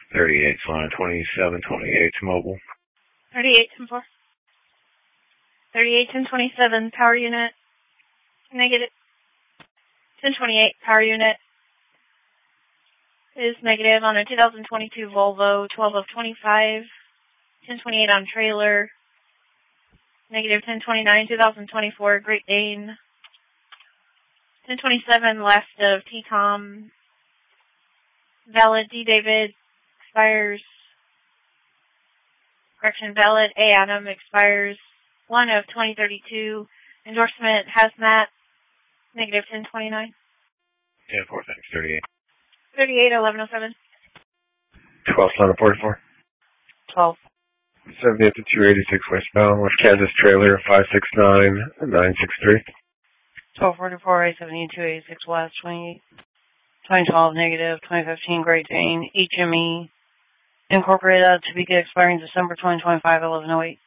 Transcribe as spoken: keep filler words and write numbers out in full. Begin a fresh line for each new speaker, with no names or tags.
thirty-eight, Solana twenty-seven twenty-eight, mobile.
thirty-eight, ten four. thirty-eight, ten twenty-seven, power unit. Negative. ten twenty-eight, power unit. Is negative on a two thousand twenty-two Volvo, twelve of twenty-five. ten twenty-eight on trailer. Negative ten twenty-nine, two thousand twenty-four Great Dane. ten twenty-seven left of T COM. Valid D David expires. Correction, valid A Adam expires one of twenty thirty-two. Endorsement Hazmat. Negative ten twenty-nine.
ten four, thanks, thirty-eight.
thirty-eight, eleven oh seven.
twelve, Solana forty-four.
twelve.
seventy-eight to two eighty-six westbound, West Kansas trailer, five six nine nine six three.
twelve forty-four, eight seventy, two eighty-six west, twenty-eight. twenty twelve negative, twenty fifteen Great Dane, H M E, Incorporated, to be expiring December twenty twenty-five, eleven oh eight.